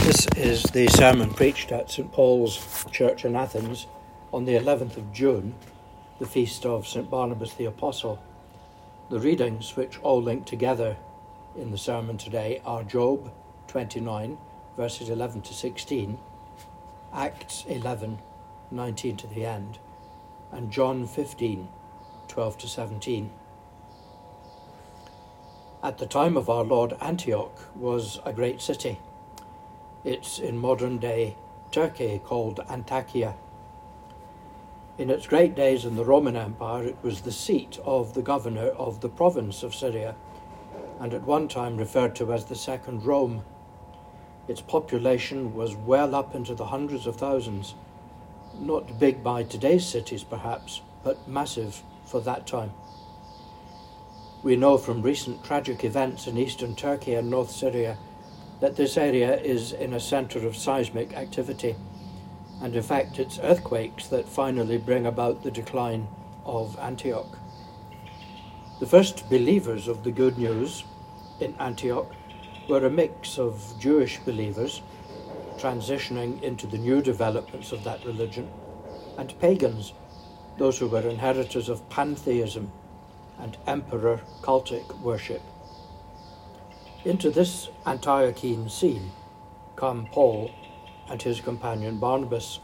This is the sermon preached at St. Paul's Church in Athens on the 11th of June, the feast of St. Barnabas the Apostle. The readings, which all link together in the sermon today, are Job 29, verses 11 to 16, Acts 11, 19 to the end, and John 15, 12 to 17. At the time of our Lord, Antioch was a great city. It's in modern-day Turkey called Antakya. In its great days in the Roman Empire, it was the seat of the governor of the province of Syria, and at one time referred to as the Second Rome. Its population was well up into the hundreds of thousands, not big by today's cities perhaps, but massive for that time. We know from recent tragic events in eastern Turkey and North Syria that this area is in a centre of seismic activity, and in fact it's earthquakes that finally bring about the decline of Antioch. The first believers of the good news in Antioch were a mix of Jewish believers transitioning into the new developments of that religion, and pagans, those who were inheritors of pantheism and emperor cultic worship. Into this Antiochian scene come Paul and his companion Barnabas.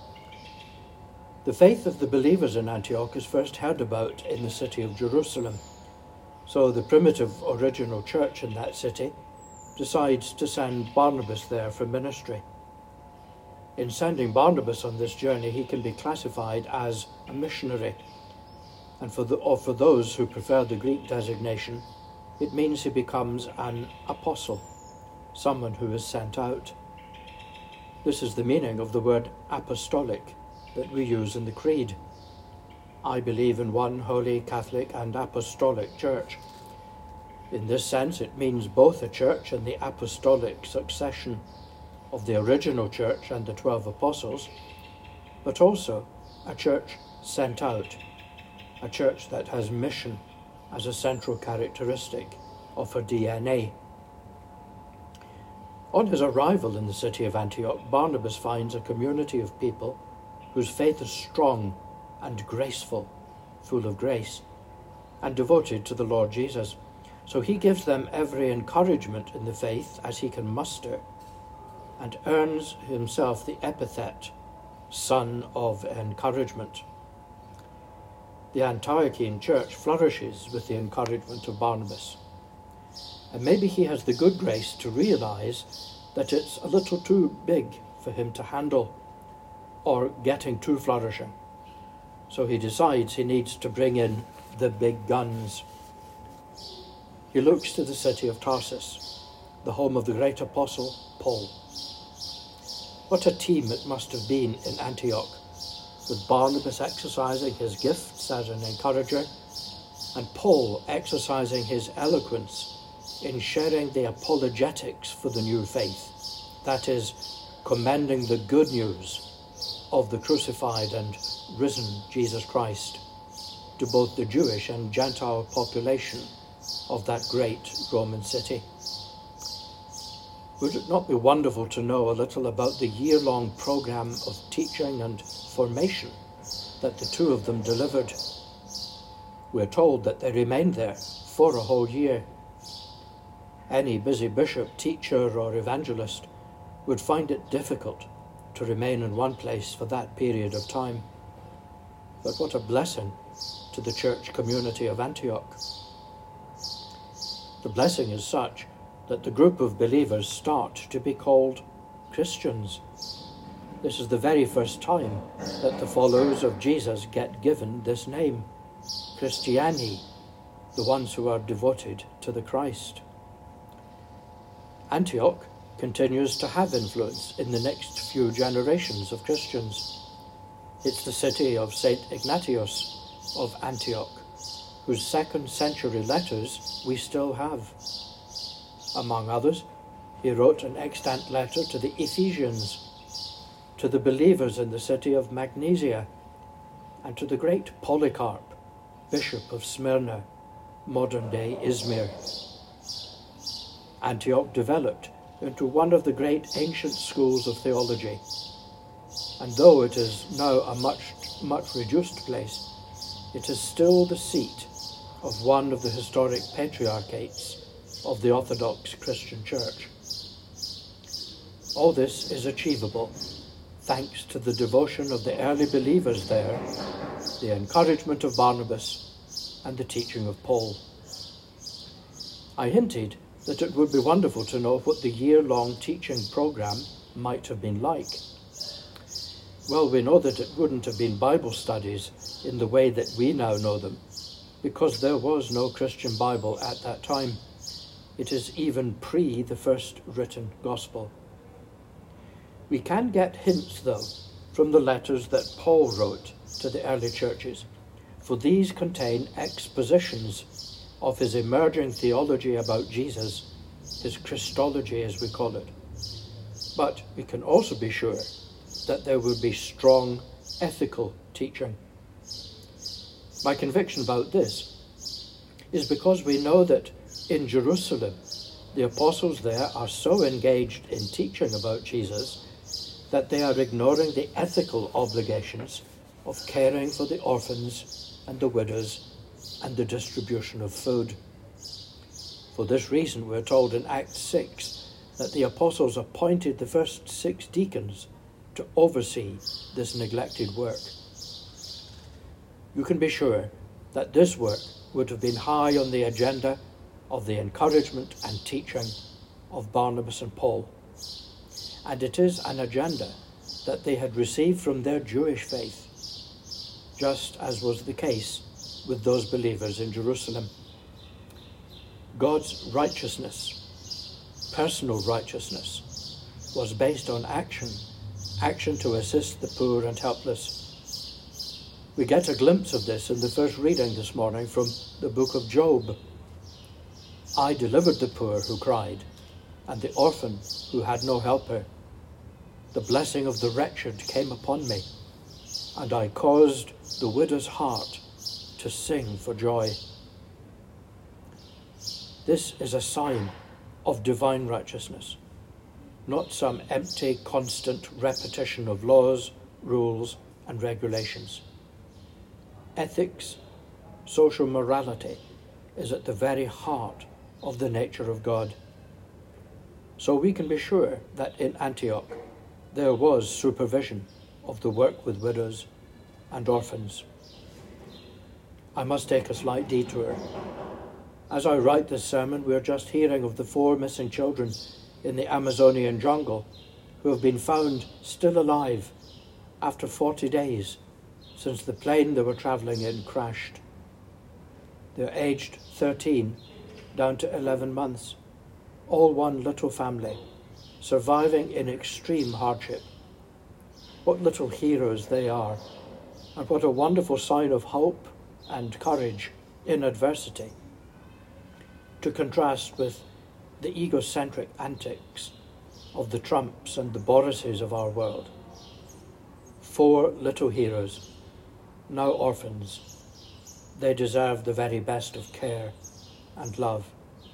The faith of the believers in Antioch is first heard about in the city of Jerusalem, so the primitive original church in that city decides to send Barnabas there for ministry. In sending Barnabas on this journey, he can be classified as a missionary, and for those who prefer the Greek designation, it means he becomes an apostle, someone who is sent out. This is the meaning of the word apostolic that we use in the Creed. I believe in one holy, Catholic and apostolic church. In this sense, it means both a church in the apostolic succession of the original church and the 12 apostles, but also a church sent out, a church that has mission as a central characteristic of her DNA. On his arrival in the city of Antioch, Barnabas finds a community of people whose faith is strong and graceful, full of grace, and devoted to the Lord Jesus. So he gives them every encouragement in the faith as he can muster, and earns himself the epithet, Son of Encouragement. The Antiochian church flourishes with the encouragement of Barnabas. And maybe he has the good grace to realize that it's a little too big for him to handle, or getting too flourishing. So he decides he needs to bring in the big guns. He looks to the city of Tarsus, the home of the great apostle Paul. What a team it must have been in Antioch, with Barnabas exercising his gifts as an encourager, and Paul exercising his eloquence in sharing the apologetics for the new faith, that is, commending the good news of the crucified and risen Jesus Christ to both the Jewish and Gentile population of that great Roman city. Would it not be wonderful to know a little about the year-long program of teaching and formation that the two of them delivered? We're told that they remained there for a whole year. Any busy bishop, teacher or evangelist would find it difficult to remain in one place for that period of time. But what a blessing to the church community of Antioch. The blessing is such that the group of believers start to be called Christians. This is the very first time that the followers of Jesus get given this name, Christiani, the ones who are devoted to the Christ. Antioch continues to have influence in the next few generations of Christians. It's the city of St. Ignatius of Antioch, whose 2nd century letters we still have. Among others, he wrote an extant letter to the Ephesians, to the believers in the city of Magnesia, and to the great Polycarp, Bishop of Smyrna, modern-day Izmir. Antioch developed into one of the great ancient schools of theology, and though it is now a much reduced place, it is still the seat of one of the historic patriarchates of the Orthodox Christian Church. All this is achievable thanks to the devotion of the early believers there, the encouragement of Barnabas, and the teaching of Paul. I hinted that it would be wonderful to know what the year-long teaching program might have been like. Well, we know that it wouldn't have been Bible studies in the way that we now know them, because there was no Christian Bible at that time. It is even pre the first written gospel. We can get hints, though, from the letters that Paul wrote to the early churches, for these contain expositions of his emerging theology about Jesus, his Christology as we call it. But we can also be sure that there will be strong ethical teaching. My conviction about this is because we know that in Jerusalem, the apostles there are so engaged in teaching about Jesus that they are ignoring the ethical obligations of caring for the orphans and the widows and the distribution of food. For this reason, we're told in Acts 6 that the apostles appointed the first 6 deacons to oversee this neglected work. You can be sure that this work would have been high on the agenda of the encouragement and teaching of Barnabas and Paul. And it is an agenda that they had received from their Jewish faith, just as was the case with those believers in Jerusalem. God's righteousness, personal righteousness, was based on action to assist the poor and helpless. We get a glimpse of this in the first reading this morning from the book of Job. I delivered the poor who cried, and the orphan who had no helper. The blessing of the wretched came upon me, and I caused the widow's heart to sing for joy. This is a sign of divine righteousness, not some empty, constant repetition of laws, rules, and regulations. Ethics, social morality, is at the very heart of the nature of God. So we can be sure that in Antioch there was supervision of the work with widows and orphans. I must take a slight detour. As I write this sermon, we are just hearing of the 4 missing children in the Amazonian jungle who have been found still alive after 40 days since the plane they were travelling in crashed. They're aged 13 down to 11 months, all one little family, surviving in extreme hardship. What little heroes they are, and what a wonderful sign of hope and courage in adversity, to contrast with the egocentric antics of the Trumps and the Borises of our world. 4 little heroes, now orphans. They deserve the very best of care and love.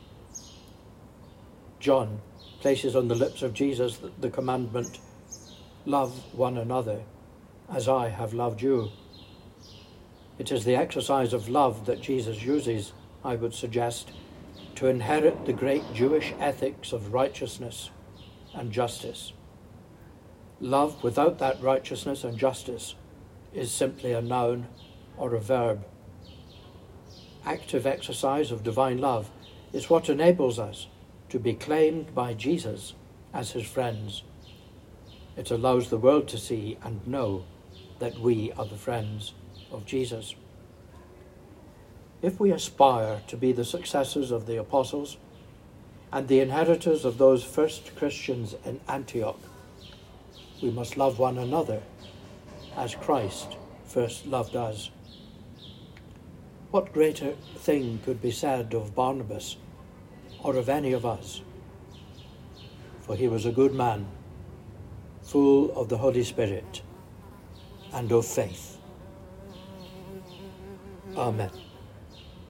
John places on the lips of Jesus the commandment, love one another as I have loved you. It is the exercise of love that Jesus uses, I would suggest, to inherit the great Jewish ethics of righteousness and justice. Love without that righteousness and justice is simply a noun or a verb. Active exercise of divine love is what enables us to be claimed by Jesus as his friends. It allows the world to see and know that we are the friends of Jesus. If we aspire to be the successors of the apostles and the inheritors of those first Christians in Antioch, we must love one another as Christ first loved us. What greater thing could be said of Barnabas or of any of us? For he was a good man, full of the Holy Spirit and of faith. Amen.